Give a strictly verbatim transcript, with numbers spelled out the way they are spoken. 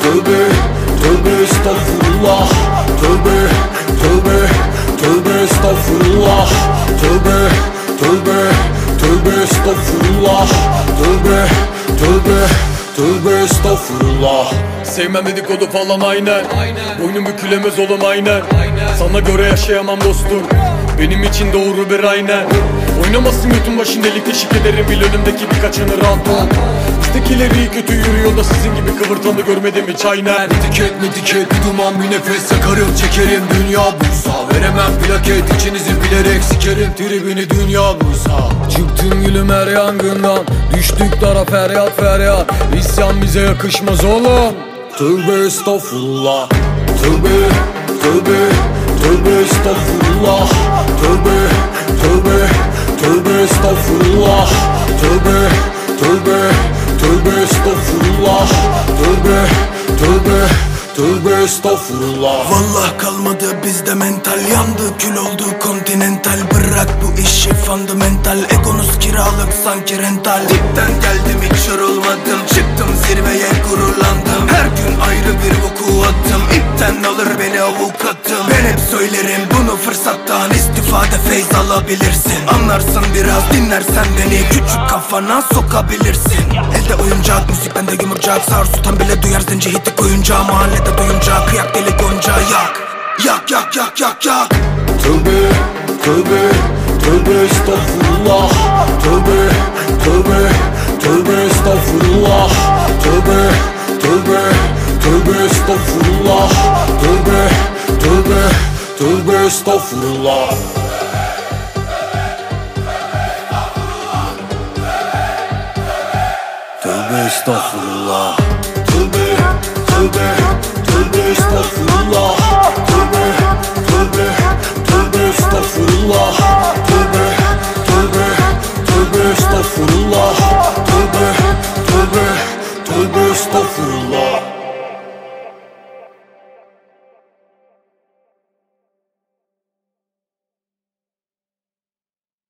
tövbe, tövbe estağfurullah. Tövbe, tövbe, tövbe estağfurullah. Tövbe, tövbe, tövbe estağfurullah. Tövbe, tövbe, tövbe estağfurullah. Sevmem dedikodu falan aynen, boynum bükülemez oğlum aynen. Sana göre yaşayamam dostum, benim için doğru bir aynen. Oynamasın götün başın delik deşik ederim, bil önümdeki birkaç anı rahat ol. Bizdekileri iyi kötü yürüyor da sizin gibi kıvırtanı görmedim hiç aynen. Etiket metiket bir duman bir nefes yakarım, çekerim dünya bulsa. Veremem plaket içinizi bilerek sikerim, tribini dünya bulsa. Çıktım gülüm her yangından, düştük dara feryat feryat. İsyan bize yakışmaz oğlum. Tövbe estağfurullah. Tövbe, tövbe, tövbe estağfurullah. Tövbe, tövbe, tövbe estağfurullah. Tövbe, tövbe, tövbe estağfurullah. Tövbe, tövbe, tövbe estağfurullah. Vallahi kalmadı bizde mental, yandı kül oldu kontinental. Bırak bu işi fundamental, egonuz kiralık sanki rental. Dipten geldim hiç yorulmadım, çıktım zirveye gururlandım. Her gün ayrı bir vuku attım, ipten alır beni avukatım. Ben hep söylerim bunu, fırsattan istifade feyz alabilirsin. Anlarsın biraz dinlersen beni, küçük kafana sokabilirsin. Elde oyuncak, müzik bende yumurcak. Sağır sultan bile duyar zenci hiti koyunca. Mahallede duyunca kıyak deli gonca. Yak, yak, yak, yak, yak, yak. Tövbe, tövbe, tövbe estağfurullah. Tövbe, tövbe, tövbe estağfurullah. Tövbe, tövbe, tövbe estağfurullah. Tövbe, tövbe, tövbe estağfurullah. Tövbe estağfurullah. Tövbe, tövbe, tövbe estağfurullah. Tövbe, tövbe, tövbe estağfurullah. Tövbe, tövbe, tövbe estağfurullah. Tövbe, tövbe, tövbe estağfurullah.